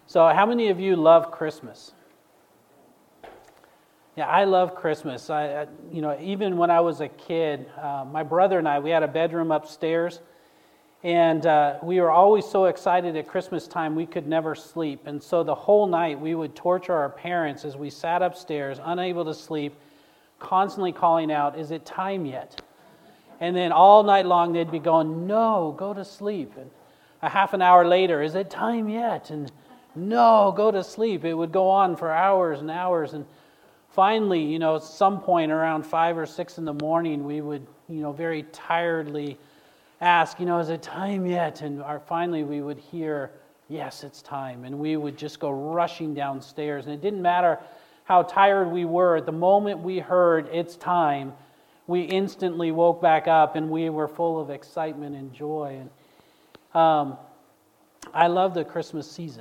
So how many of you love Christmas? Yeah, I love Christmas. Even when I was a kid, my brother and I, we had a bedroom upstairs, and we were always so excited at Christmas time we could never sleep. And so the whole night we would torture our parents as we sat upstairs, unable to sleep, constantly calling out, "Is it time yet?" And then all night long they'd be going, "No, go to sleep." And a half an hour later, "Is it time yet?" And "No, go to sleep." It would go on for hours and hours. And finally, at some point around 5 or 6 in the morning, we would, very tiredly ask, "Is it time yet?" And finally we would hear, "Yes, it's time." And we would just go rushing downstairs. And it didn't matter how tired we were. At the moment we heard, "It's time," we instantly woke back up and we were full of excitement and joy. And I love the Christmas season.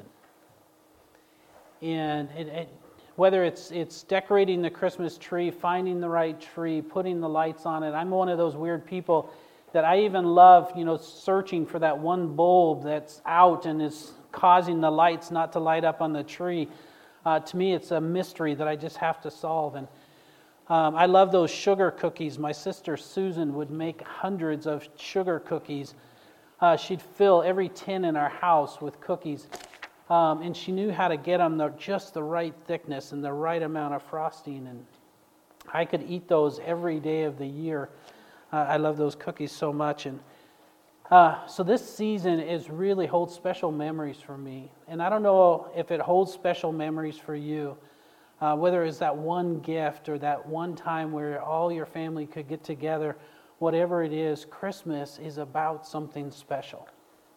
And whether it's decorating the Christmas tree, finding the right tree, putting the lights on it. I'm one of those weird people that I even love, searching for that one bulb that's out and is causing the lights not to light up on the tree. To me, it's a mystery that I just have to solve. And I love those sugar cookies. My sister Susan would make hundreds of sugar cookies. She'd fill every tin in our house with cookies. And she knew how to get them just the right thickness and the right amount of frosting. And I could eat those every day of the year. I love those cookies so much. And so this season really holds special memories for me. And I don't know if it holds special memories for you, whether it's that one gift or that one time where all your family could get together. Whatever it is, Christmas is about something special.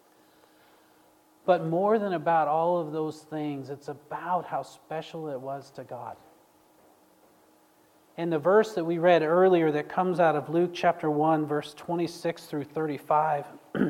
But more than about all of those things, it's about how special it was to God. And the verse that we read earlier that comes out of Luke chapter 1, verse 26 through 35,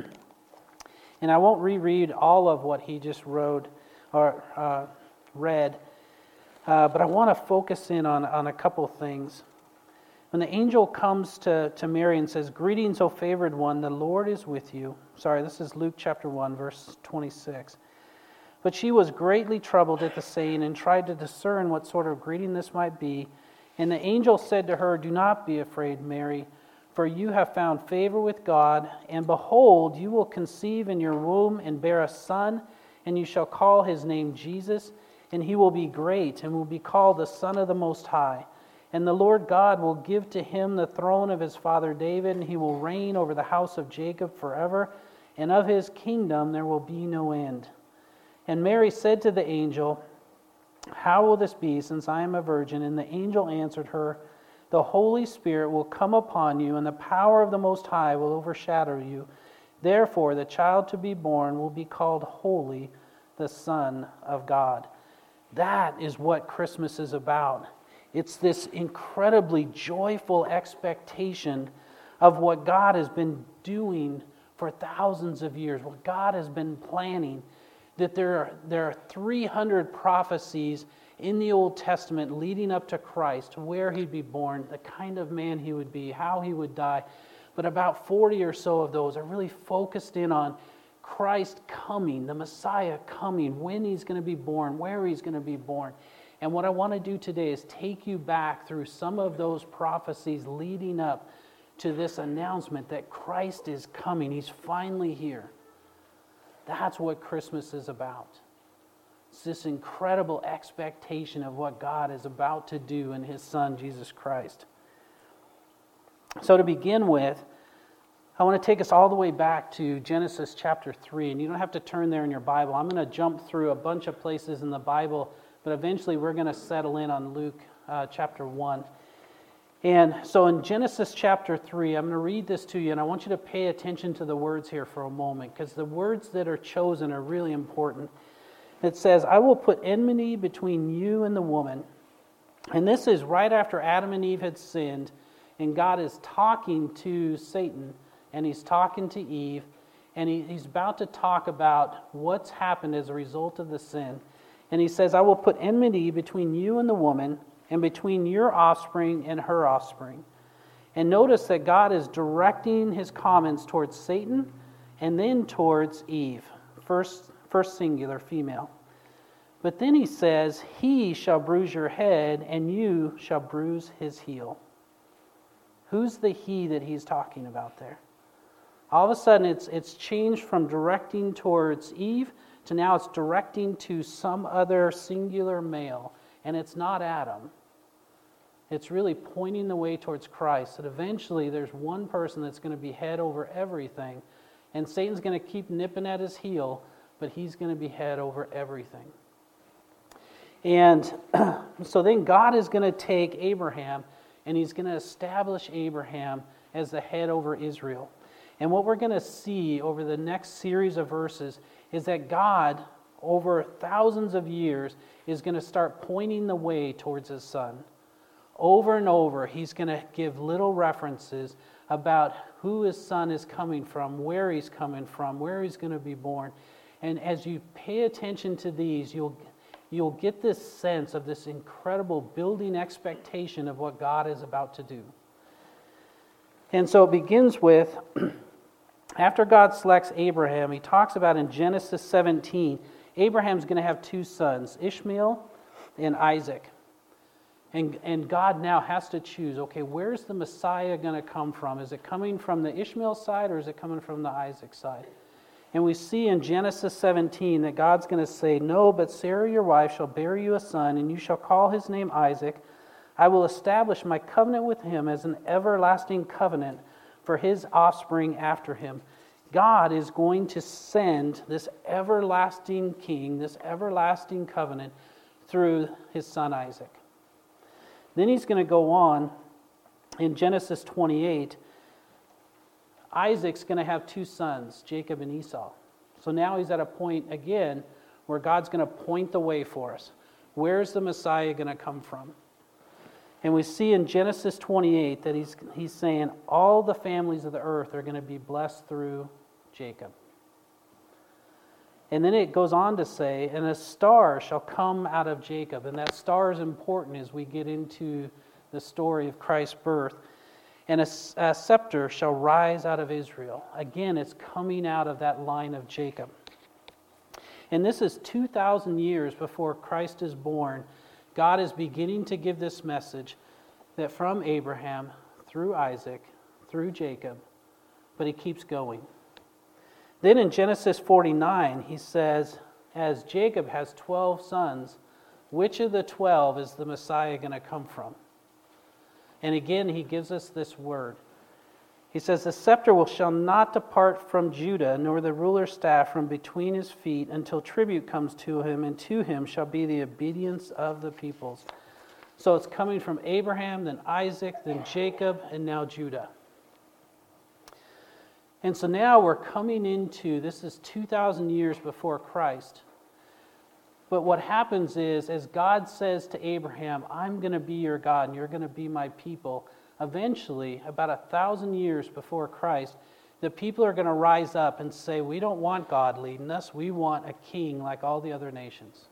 and I won't reread all of what he just wrote or read, but I want to focus in on a couple things. When the angel comes to Mary and says, "Greetings, O favored one, the Lord is with you." Sorry, this is Luke chapter 1, verse 26. But she was greatly troubled at the saying and tried to discern what sort of greeting this might be. And the angel said to her, "Do not be afraid, Mary, for you have found favor with God. And behold, you will conceive in your womb and bear a son, and you shall call his name Jesus. And he will be great and will be called the Son of the Most High. And the Lord God will give to him the throne of his father David, and he will reign over the house of Jacob forever, and of his kingdom there will be no end." And Mary said to the angel, "How will this be, since I am a virgin?" And the angel answered her, "The Holy Spirit will come upon you, and the power of the Most High will overshadow you. Therefore the child to be born will be called Holy, the Son of God." That is what Christmas is about. It's this incredibly joyful expectation of what God has been doing for thousands of years, what God has been planning, that there are 300 prophecies in the Old Testament leading up to Christ, where he'd be born, the kind of man he would be, how he would die. But about 40 or so of those are really focused in on Christ coming, the Messiah coming, when he's going to be born, where he's going to be born. And what I want to do today is take you back through some of those prophecies leading up to this announcement that Christ is coming. He's finally here. That's what Christmas is about. It's this incredible expectation of what God is about to do in his Son, Jesus Christ. So to begin with, I want to take us all the way back to Genesis chapter 3. And you don't have to turn there in your Bible. I'm going to jump through a bunch of places in the Bible, but eventually we're going to settle in on Luke chapter 1. And so in Genesis chapter 3, I'm going to read this to you, and I want you to pay attention to the words here for a moment, because the words that are chosen are really important. It says, "I will put enmity between you and the woman." And this is right after Adam and Eve had sinned, and God is talking to Satan, and he's talking to Eve, and he's about to talk about what's happened as a result of the sin. And he says, "I will put enmity between you and the woman, and between your offspring and her offspring." And notice that God is directing his comments towards Satan and then towards Eve. First singular, female. But then he says, he shall bruise your head, and you shall bruise his heel. Who's the he that he's talking about there? All of a sudden, it's changed from directing towards Eve to now it's directing to some other singular male. And it's not Adam. It's really pointing the way towards Christ, that eventually there's one person that's going to be head over everything. And Satan's going to keep nipping at his heel, but he's going to be head over everything. And so then God is going to take Abraham, and he's going to establish Abraham as the head over Israel. And what we're going to see over the next series of verses is that God, over thousands of years, is going to start pointing the way towards his son. Over and over, he's going to give little references about who his son is coming from, where he's coming from, where he's going to be born. And as you pay attention to these, you'll get this sense of this incredible building expectation of what God is about to do. And so it begins with, after God selects Abraham, he talks about in Genesis 17, Abraham's going to have two sons, Ishmael and Isaac. And God now has to choose, okay, where's the Messiah going to come from? Is it coming from the Ishmael side or is it coming from the Isaac side? And we see in Genesis 17 that God's going to say, no, but Sarah your wife shall bear you a son, and you shall call his name Isaac. I will establish my covenant with him as an everlasting covenant for his offspring after him. God is going to send this everlasting king, this everlasting covenant through his son Isaac. Then he's going to go on in Genesis 28. Isaac's going to have two sons, Jacob and Esau. So now he's at a point again where God's going to point the way for us. Where's the Messiah going to come from? And we see in Genesis 28 that he's saying all the families of the earth are going to be blessed through Jacob. And then it goes on to say, and a star shall come out of Jacob. And that star is important as we get into the story of Christ's birth. And a scepter shall rise out of Israel. Again, it's coming out of that line of Jacob. And this is 2,000 years before Christ is born. God is beginning to give this message that from Abraham, through Isaac, through Jacob, but he keeps going. Then in Genesis 49, he says, as Jacob has 12 sons, which of the 12 is the Messiah going to come from? And again, he gives us this word. He says, the scepter shall not depart from Judah, nor the ruler's staff from between his feet, until tribute comes to him, and to him shall be the obedience of the peoples. So it's coming from Abraham, then Isaac, then Jacob, and now Judah. And so now we're coming into, this is 2,000 years before Christ. But what happens is, as God says to Abraham, I'm going to be your God and you're going to be my people, eventually, about 1,000 years before Christ, the people are going to rise up and say, we don't want God leading us, we want a king like all the other nations.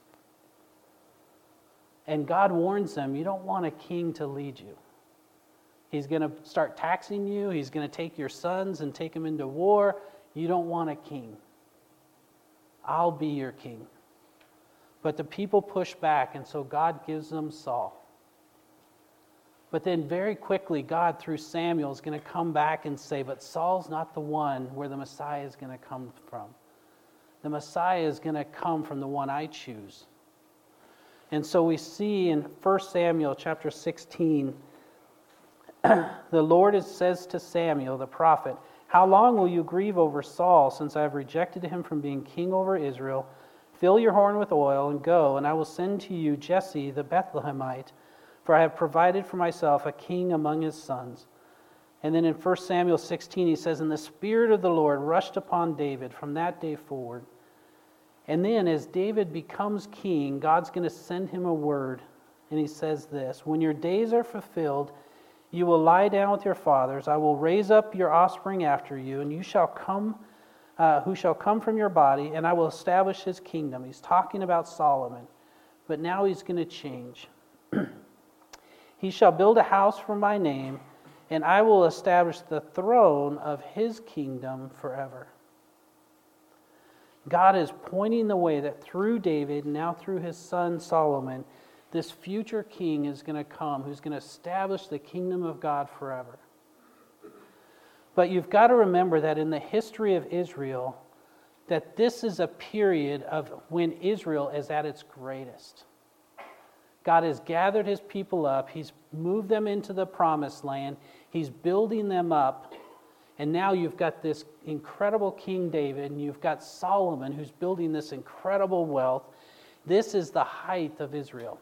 And God warns them, you don't want a king to lead you. He's going to start taxing you. He's going to take your sons and take them into war. You don't want a king. I'll be your king. But the people push back, and so God gives them Saul. But then very quickly, God, through Samuel, is going to come back and say, but Saul's not the one where the Messiah is going to come from. The Messiah is going to come from the one I choose. And so we see in 1 Samuel chapter 16, the Lord says to Samuel, the prophet, how long will you grieve over Saul, since I have rejected him from being king over Israel? Fill your horn with oil and go, and I will send to you Jesse the Bethlehemite, for I have provided for myself a king among his sons. And then in 1 Samuel 16 he says, and the Spirit of the Lord rushed upon David from that day forward. And then as David becomes king, God's going to send him a word. And he says this, when your days are fulfilled, you will lie down with your fathers. I will raise up your offspring after you, and you shall come, who shall come from your body, and I will establish his kingdom. He's talking about Solomon, but now he's going to change. He shall build a house for my name, and I will establish the throne of his kingdom forever. God is pointing the way that through David, now through his son Solomon, this future king is going to come who's going to establish the kingdom of God forever. But you've got to remember that in the history of Israel, that this is a period of when Israel is at its greatest. God has gathered his people up. He's moved them into the promised land. He's building them up. And now you've got this incredible King David, and you've got Solomon who's building this incredible wealth. This is the height of Israel.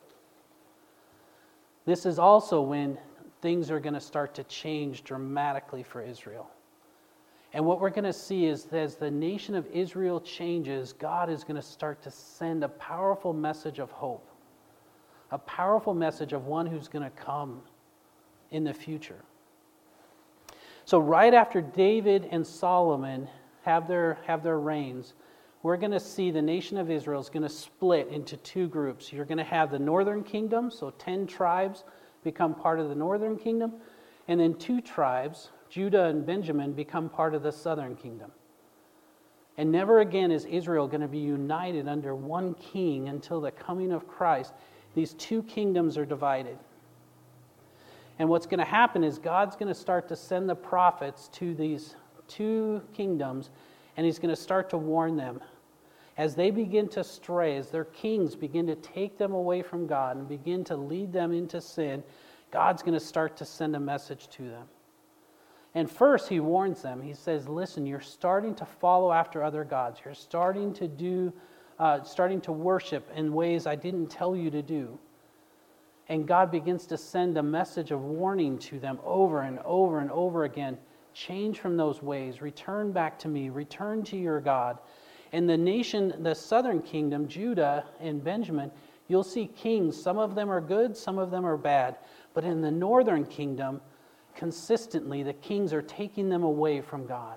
This is also when things are going to start to change dramatically for Israel. And what we're going to see is that as the nation of Israel changes, God is going to start to send a powerful message of hope. A powerful message of one who's going to come in the future. So right after David and Solomon have their reigns, we're going to see the nation of Israel is going to split into two groups. You're going to have the northern kingdom, so 10 tribes become part of the northern kingdom, and then 2 tribes, Judah and Benjamin, become part of the southern kingdom. And never again is Israel going to be united under one king until the coming of Christ. These 2 kingdoms are divided. And what's going to happen is God's going to start to send the prophets to these 2 kingdoms, and he's going to start to warn them. As they begin to stray, as their kings begin to take them away from God and begin to lead them into sin, God's going to start to send a message to them. And first he warns them. He says, listen, you're starting to follow after other gods. You're starting to worship in ways I didn't tell you to do. And God begins to send a message of warning to them over and over and over again. Change from those ways. Return back to me. Return to your God. And the nation, the southern kingdom, Judah and Benjamin, you'll see kings. Some of them are good, some of them are bad. But in the northern kingdom, consistently, the kings are taking them away from God.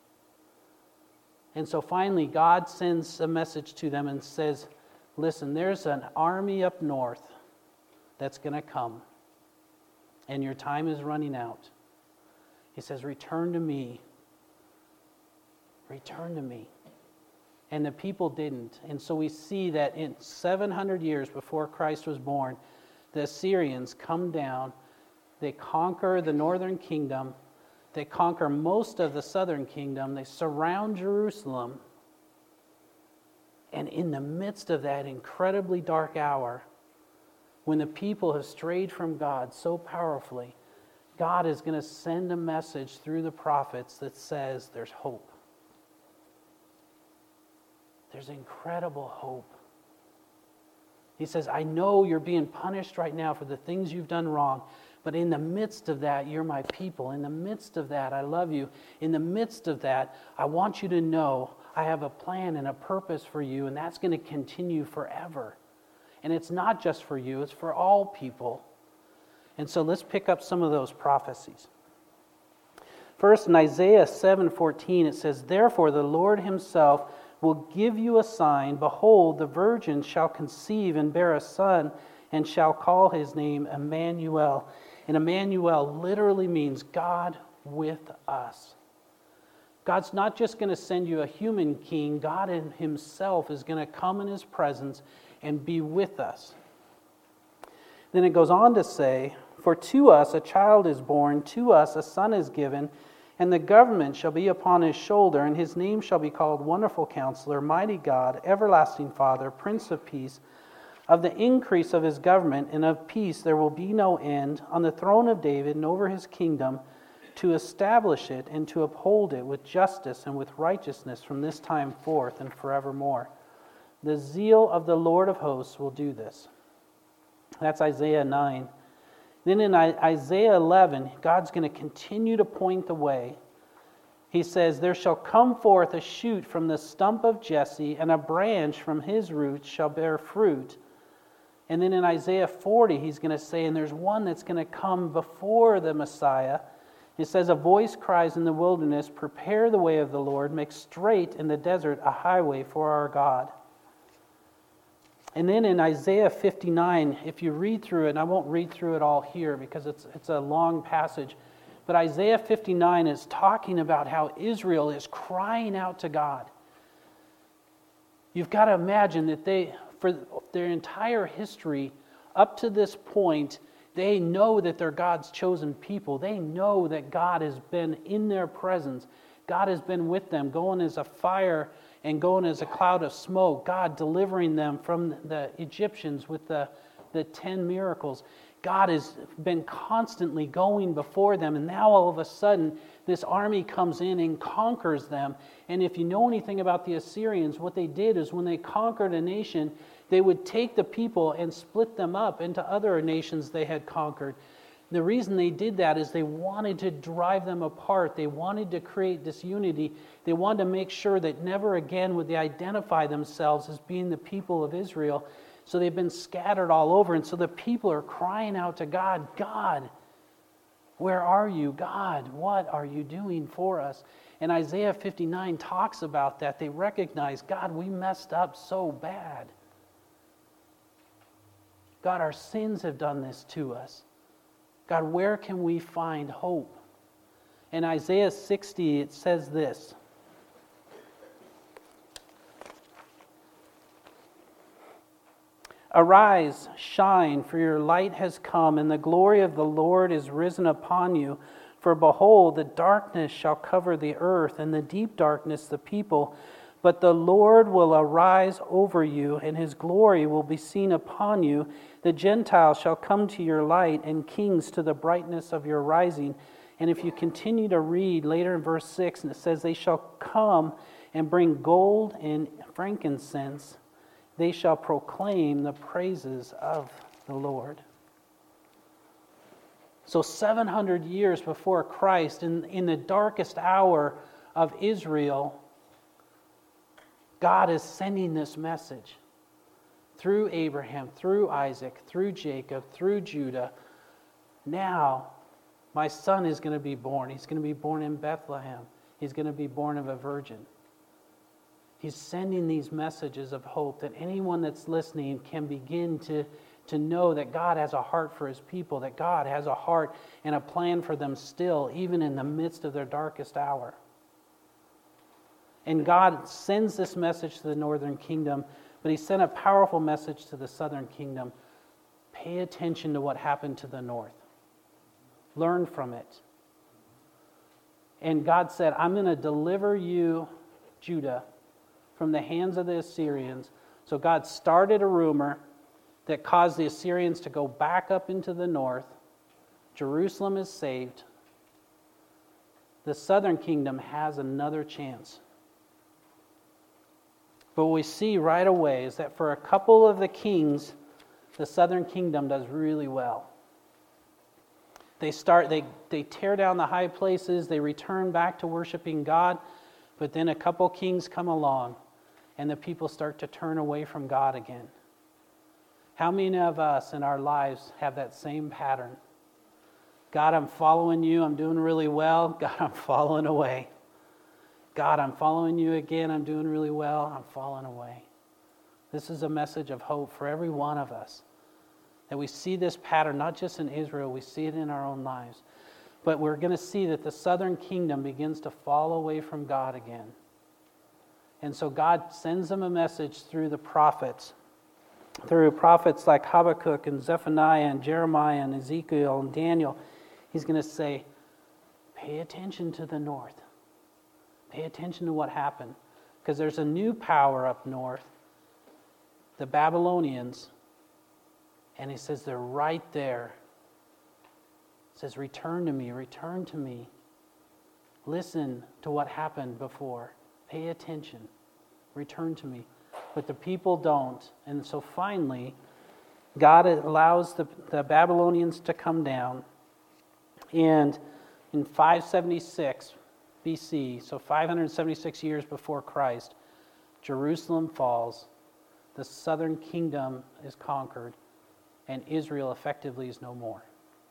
And so finally, God sends a message to them and says, listen, there's an army up north that's going to come, and your time is running out. He says, return to me. Return to me. And the people didn't. And so we see that in 700 years before Christ was born, the Assyrians come down, they conquer the northern kingdom, they conquer most of the southern kingdom, they surround Jerusalem, and in the midst of that incredibly dark hour, when the people have strayed from God so powerfully, God is going to send a message through the prophets that says there's hope. There's incredible hope. He says, I know you're being punished right now for the things you've done wrong, but in the midst of that, you're my people. In the midst of that, I love you. In the midst of that, I want you to know I have a plan and a purpose for you, and that's going to continue forever. And it's not just for you, it's for all people. And so let's pick up some of those prophecies. First, in Isaiah 7:14, it says, therefore the Lord himself will give you a sign. Behold, the virgin shall conceive and bear a son, and shall call his name Emmanuel. And Emmanuel literally means God with us. God's not just going to send you a human king. God himself is going to come in his presence and be with us. Then it goes on to say, for to us a child is born, to us a son is given, and the government shall be upon his shoulder, and his name shall be called Wonderful Counselor, Mighty God, Everlasting Father, Prince of Peace. Of the increase of his government and of peace there will be no end, on the throne of David and over his kingdom, to establish it and to uphold it with justice and with righteousness from this time forth and forevermore. The zeal of the Lord of hosts will do this. That's Isaiah 9. Then in Isaiah 11, God's going to continue to point the way. He says, there shall come forth a shoot from the stump of Jesse, and a branch from his roots shall bear fruit. And then in Isaiah 40, he's going to say, and there's one that's going to come before the Messiah. It says, a voice cries in the wilderness, prepare the way of the Lord, make straight in the desert a highway for our God. And then in Isaiah 59, if you read through it, and I won't read through it all here because it's a long passage, but Isaiah 59 is talking about how Israel is crying out to God. You've got to imagine that for their entire history, up to this point, they know that they're God's chosen people. They know that God has been in their presence. God has been with them, going as a fire and going as a cloud of smoke. God delivering them from the Egyptians with the 10 miracles. God has been constantly going before them, and now all of a sudden, this army comes in and conquers them. And if you know anything about the Assyrians, what they did is when they conquered a nation, they would take the people and split them up into other nations they had conquered. The reason they did that is they wanted to drive them apart. They wanted to create disunity. They wanted to make sure that never again would they identify themselves as being the people of Israel. So they've been scattered all over. And so the people are crying out to God, God, where are you? God, what are you doing for us? And Isaiah 59 talks about that. They recognize, God, we messed up so bad. God, our sins have done this to us. God, where can we find hope? In Isaiah 60, it says this. Arise, shine, for your light has come, and the glory of the Lord is risen upon you. For behold, the darkness shall cover the earth, and the deep darkness the people. But the Lord will arise over you, and his glory will be seen upon you. The Gentiles shall come to your light, and kings to the brightness of your rising. And if you continue to read later in verse 6, and it says, they shall come and bring gold and frankincense. They shall proclaim the praises of the Lord. So 700 years before Christ, in the darkest hour of Israel, God is sending this message through Abraham, through Isaac, through Jacob, through Judah. Now, my son is going to be born. He's going to be born in Bethlehem. He's going to be born of a virgin. He's sending these messages of hope that anyone that's listening can begin to know that God has a heart for his people, that God has a heart and a plan for them still, even in the midst of their darkest hour. And God sends this message to the northern kingdom, but he sent a powerful message to the southern kingdom. Pay attention to what happened to the north. Learn from it. And God said, I'm going to deliver you, Judah, from the hands of the Assyrians. So God started a rumor that caused the Assyrians to go back up into the north. Jerusalem is saved. The southern kingdom has another chance. But what we see right away is that for a couple of the kings, the southern kingdom does really well. They tear down the high places, they return back to worshiping God, but then a couple kings come along and the people start to turn away from God again. How many of us in our lives have that same pattern? God, I'm following you, I'm doing really well. God, I'm falling away. God, I'm following you again, I'm doing really well, I'm falling away. This is a message of hope for every one of us. That we see this pattern, not just in Israel, we see it in our own lives. But we're going to see that the southern kingdom begins to fall away from God again. And so God sends them a message through the prophets. Through prophets like Habakkuk and Zephaniah and Jeremiah and Ezekiel and Daniel. He's going to say, pay attention to the north. Pay attention to what happened. Because there's a new power up north. The Babylonians. And he says they're right there. He says, return to me, return to me. Listen to what happened before. Pay attention. Return to me. But the people don't. And so finally, God allows the Babylonians to come down. And in 576 BC, so 576 years before Christ, Jerusalem falls. The southern kingdom is conquered. And Israel effectively is no more.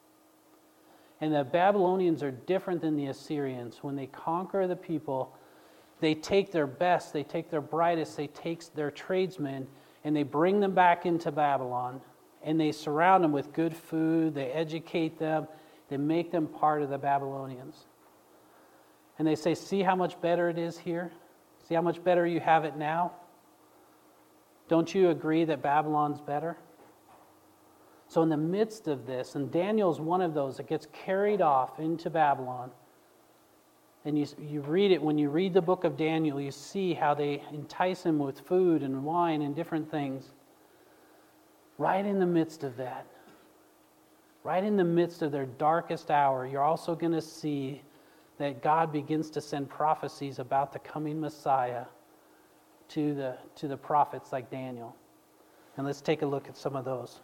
And the Babylonians are different than the Assyrians. When they conquer the people, they take their best, they take their brightest, they take their tradesmen, and they bring them back into Babylon. And they surround them with good food, they educate them, they make them part of the Babylonians. And they say, see how much better it is here? See how much better you have it now? Don't you agree that Babylon's better? So in the midst of this, and Daniel's one of those that gets carried off into Babylon, and you read it, when you read the book of Daniel, you see how they entice him with food and wine and different things. Right in the midst of that, right in the midst of their darkest hour, you're also going to see that God begins to send prophecies about the coming Messiah to the prophets like Daniel. And let's take a look at some of those.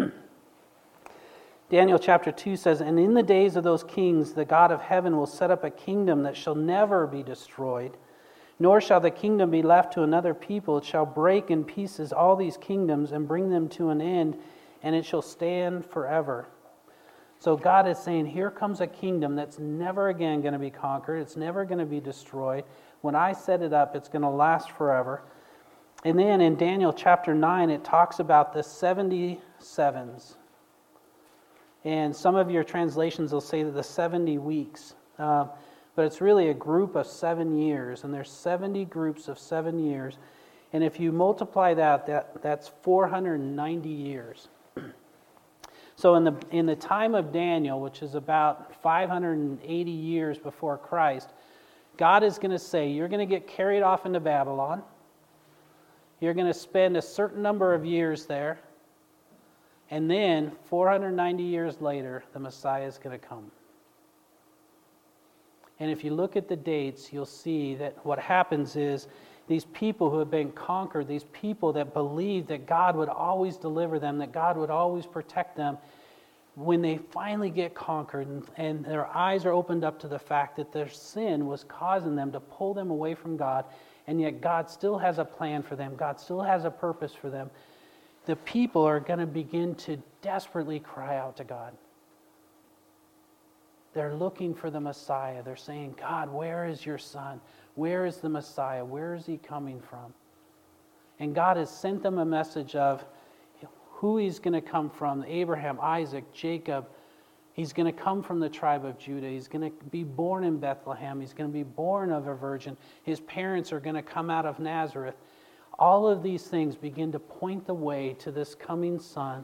Daniel chapter 2 says, "And in the days of those kings, the God of heaven will set up a kingdom that shall never be destroyed, nor shall the kingdom be left to another people. It shall break in pieces all these kingdoms and bring them to an end, and it shall stand forever." So God is saying, here comes a kingdom that's never again going to be conquered. It's never going to be destroyed. When I set it up, it's going to last forever. And then in Daniel chapter 9, it talks about the 77s. And some of your translations will say that the 70 weeks. But it's really a group of 7 years. And there's 70 groups of 7 years. And if you multiply that's 490 years. So in the time of Daniel, which is about 580 years before Christ, God is going to say, you're going to get carried off into Babylon. You're going to spend a certain number of years there. And then, 490 years later, the Messiah is going to come. And if you look at the dates, you'll see that what happens is these people who have been conquered, these people that believed that God would always deliver them, that God would always protect them, when they finally get conquered and their eyes are opened up to the fact that their sin was causing them to pull them away from God, and yet God still has a plan for them, God still has a purpose for them, the people are going to begin to desperately cry out to God. They're looking for the Messiah. They're saying, God, where is your Son? Where is the Messiah? Where is he coming from? And God has sent them a message of who he's going to come from. Abraham, Isaac, Jacob. He's going to come from the tribe of Judah. He's going to be born in Bethlehem. He's going to be born of a virgin. His parents are going to come out of Nazareth. All of these things begin to point the way to this coming son.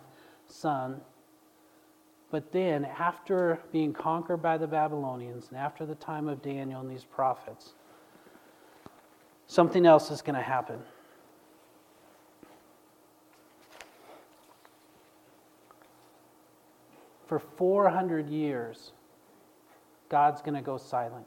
But then, after being conquered by the Babylonians, and after the time of Daniel and these prophets, something else is going to happen. For 400 years, God's going to go silent.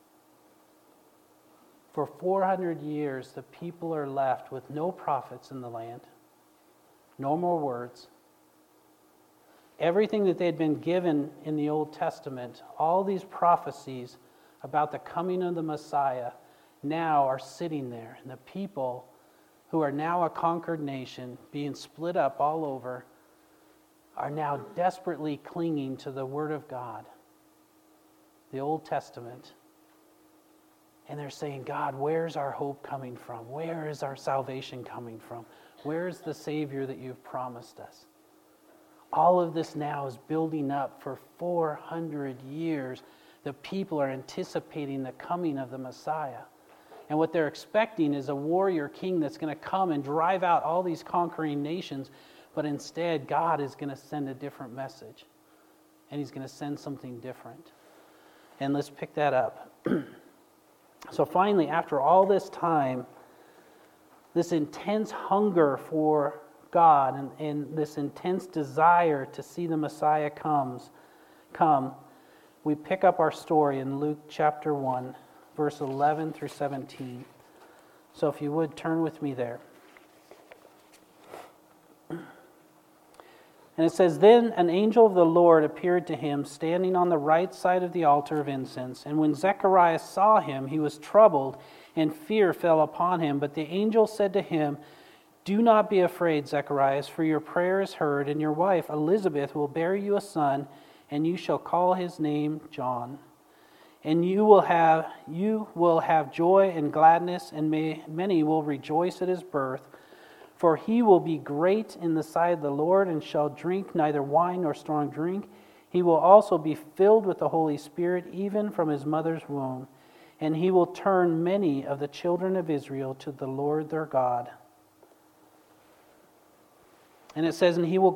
For 400 years, the people are left with no prophets in the land, no more words. Everything that they had been given in the Old Testament, all these prophecies about the coming of the Messiah, now are sitting there. And the people who are now a conquered nation, being split up all over, are now desperately clinging to the Word of God, the Old Testament. And they're saying, God, where's our hope coming from? Where is our salvation coming from? Where is the Savior that you've promised us? All of this now is building up for 400 years. The people are anticipating the coming of the Messiah. And what they're expecting is a warrior king that's going to come and drive out all these conquering nations. But instead, God is going to send a different message. And he's going to send something different. And let's pick that up. So finally, after all this time, this intense hunger for God and this intense desire to see the Messiah come, we pick up our story in Luke chapter 1, verse 11 through 17. So if you would, turn with me there. And it says, Then an angel of the Lord appeared to him, standing on the right side of the altar of incense. And when Zechariah saw him, he was troubled, and fear fell upon him. But the angel said to him, Do not be afraid, Zacharias, for your prayer is heard, and your wife Elizabeth will bear you a son, and you shall call his name John. And you will have joy and gladness, and many will rejoice at his birth. For he will be great in the sight of the Lord, and shall drink neither wine nor strong drink. He will also be filled with the Holy Spirit, even from his mother's womb. And he will turn many of the children of Israel to the Lord their God. And it says, and he will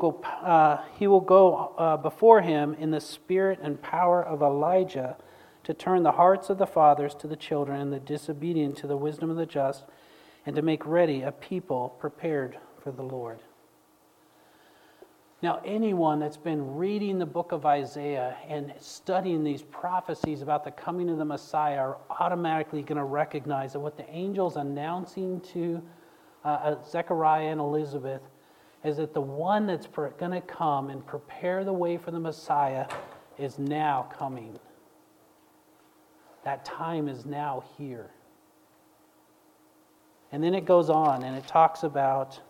go before him in the spirit and power of Elijah to turn the hearts of the fathers to the children and the disobedient to the wisdom of the just, and to make ready a people prepared for the Lord. Now, anyone that's been reading the book of Isaiah and studying these prophecies about the coming of the Messiah are automatically going to recognize that what the angel's announcing to Zechariah and Elizabeth is that the one that's going to come and prepare the way for the Messiah is now coming. That time is now here. And then it goes on and it talks about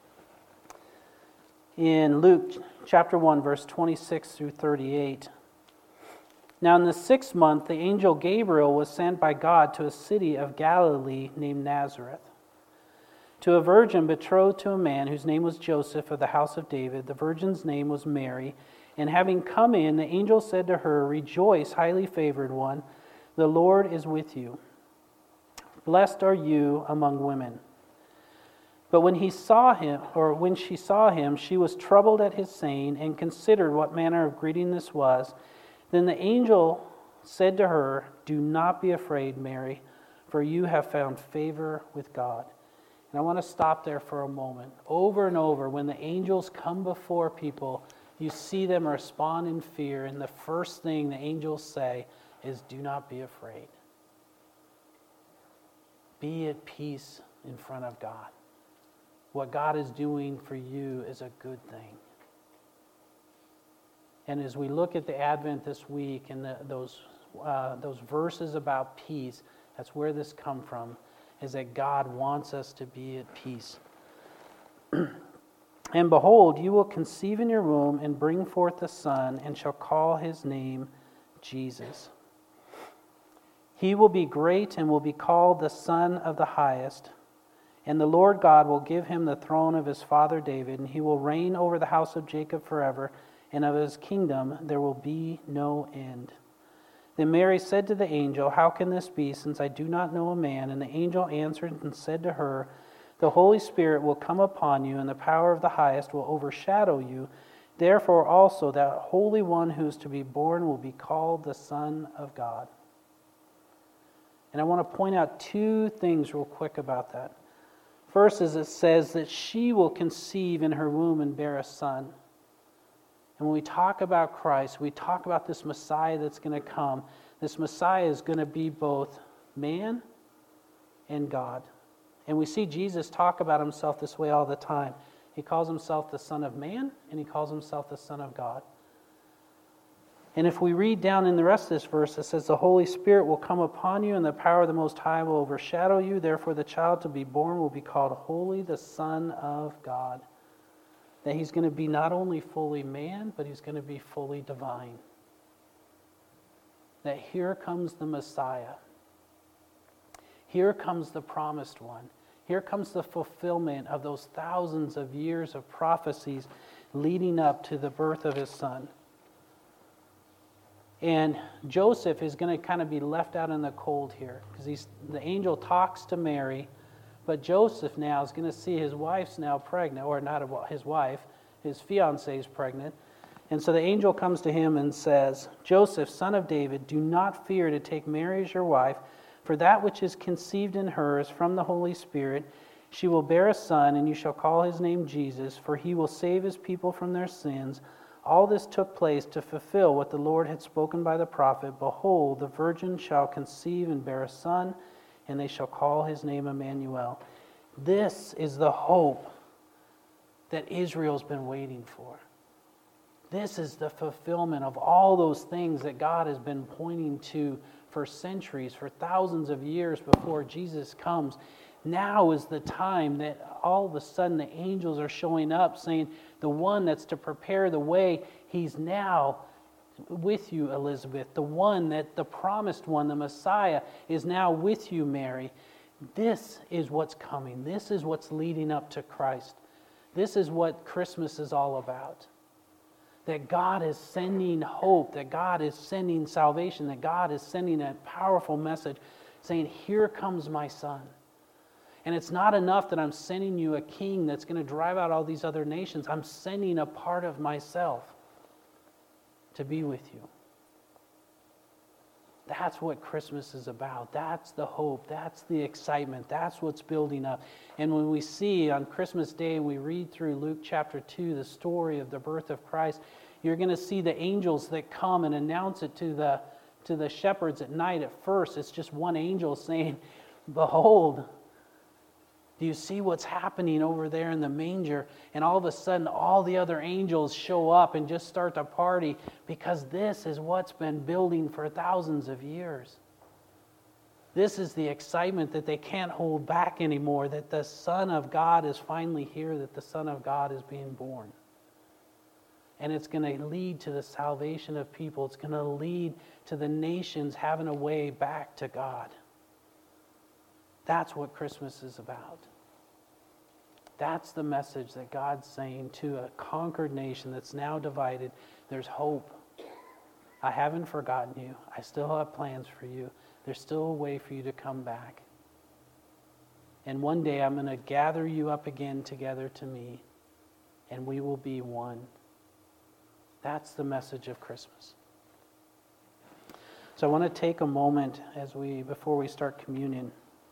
in Luke chapter 1, verse 26 through 38. Now in the 6th month, the angel Gabriel was sent by God to a city of Galilee named Nazareth, to a virgin betrothed to a man whose name was Joseph of the house of David. The virgin's name was Mary. And having come in, the angel said to her, "Rejoice, highly favored one, the Lord is with you. Blessed are you among women." But when she saw him, she was troubled at his saying, and considered what manner of greeting this was. Then the angel said to her, "Do not be afraid, Mary, for you have found favor with God." And I want to stop there for a moment. Over and over, when the angels come before people, you see them respond in fear, and the first thing the angels say is, "Do not be afraid." Be at peace in front of God. What God is doing for you is a good thing. And as we look at the Advent this week and those verses about peace, that's where this comes from, is that God wants us to be at peace. "And behold, you will conceive in your womb and bring forth a son, and shall call his name Jesus. He will be great and will be called the Son of the Highest. And the Lord God will give him the throne of his father David, and he will reign over the house of Jacob forever, and of his kingdom there will be no end." Then Mary said to the angel, "How can this be, since I do not know a man?" And the angel answered and said to her, "The Holy Spirit will come upon you, and the power of the Highest will overshadow you. Therefore also that Holy One who is to be born will be called the Son of God." And I want to point out two things real quick about that. First is it says that she will conceive in her womb and bear a son. And when we talk about Christ, we talk about this Messiah that's going to come. This Messiah is going to be both man and God. And we see Jesus talk about himself this way all the time. He calls himself the Son of Man, and he calls himself the Son of God. And if we read down in the rest of this verse, it says, "The Holy Spirit will come upon you, and the power of the Most High will overshadow you. Therefore the child to be born will be called Holy, the Son of God." That he's going to be not only fully man, but he's going to be fully divine. That here comes the Messiah. Here comes the promised one. Here comes the fulfillment of those thousands of years of prophecies leading up to the birth of his son. And Joseph is going to kind of be left out in the cold here, because the angel talks to Mary, but Joseph now is going to see his wife's now pregnant, or not his wife, his fiancée is pregnant. And so the angel comes to him and says, "Joseph, son of David, do not fear to take Mary as your wife, for that which is conceived in her is from the Holy Spirit. She will bear a son, and you shall call his name Jesus, for he will save his people from their sins. All this took place to fulfill what the Lord had spoken by the prophet. Behold, the virgin shall conceive and bear a son, and they shall call his name Emmanuel." This is the hope that Israel's been waiting for. This is the fulfillment of all those things that God has been pointing to for centuries, for thousands of years before Jesus comes. Now is the time that all of a sudden the angels are showing up saying, the one that's to prepare the way, he's now with you, Elizabeth. The one that the promised one, the Messiah, is now with you, Mary. This is what's coming. This is what's leading up to Christ. This is what Christmas is all about. That God is sending hope, that God is sending salvation, that God is sending a powerful message saying, here comes my son. And it's not enough that I'm sending you a king that's going to drive out all these other nations. I'm sending a part of myself to be with you. That's what Christmas is about. That's the hope. That's the excitement. That's what's building up. And when we see on Christmas Day, we read through Luke chapter 2, the story of the birth of Christ, you're going to see the angels that come and announce it to the shepherds at night. At first, it's just one angel saying, "Behold, do you see what's happening over there in the manger?" And all of a sudden, all the other angels show up and just start to party, because this is what's been building for thousands of years. This is the excitement that they can't hold back anymore, that the Son of God is finally here, that the Son of God is being born. And it's going to lead to the salvation of people. It's going to lead to the nations having a way back to God. That's what Christmas is about. That's the message that God's saying to a conquered nation that's now divided. There's hope. I haven't forgotten you. I still have plans for you. There's still a way for you to come back. And one day I'm going to gather you up again together to me, and we will be one. That's the message of Christmas. So I want to take a moment before we start communion,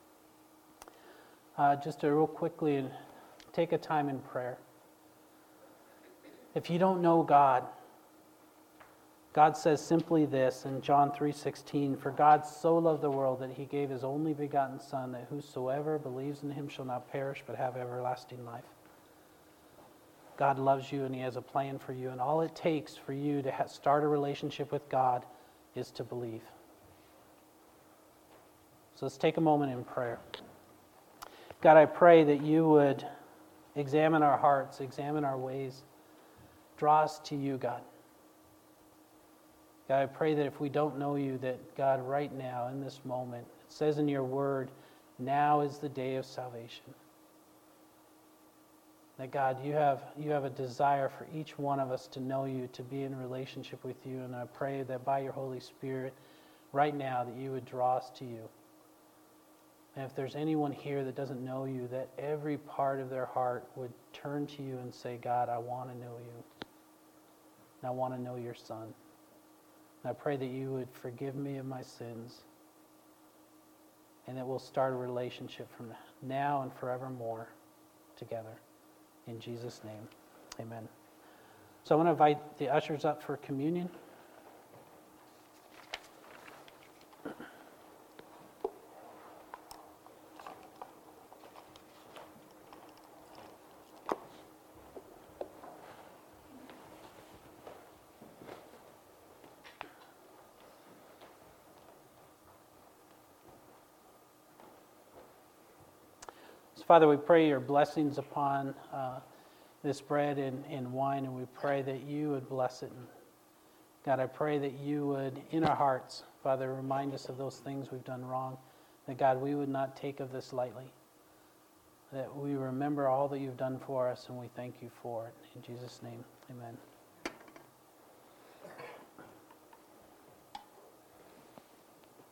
just to real quickly take a time in prayer. If you don't know God, God says simply this in John 3:16, "For God so loved the world that he gave his only begotten Son, that whosoever believes in him shall not perish but have everlasting life." God loves you and he has a plan for you, and all it takes for you to start a relationship with God is to believe. So let's take a moment in prayer. God, I pray that you would examine our hearts, examine our ways. Draw us to you, God. God, I pray that if we don't know you, that God, right now, in this moment, it says in your word, now is the day of salvation. That God, you have a desire for each one of us to know you, to be in relationship with you, and I pray that by your Holy Spirit, right now, that you would draw us to you. And if there's anyone here that doesn't know you, that every part of their heart would turn to you and say, God, I want to know you. And I want to know your Son. And I pray that you would forgive me of my sins, and that we'll start a relationship from now and forevermore together. In Jesus' name, amen. So I want to invite the ushers up for communion. Father, we pray your blessings upon this bread and wine, and we pray that you would bless it. And God, I pray that you would, in our hearts, Father, remind us of those things we've done wrong, that God, we would not take of this lightly, that we remember all that you've done for us, and we thank you for it. In Jesus' name, amen.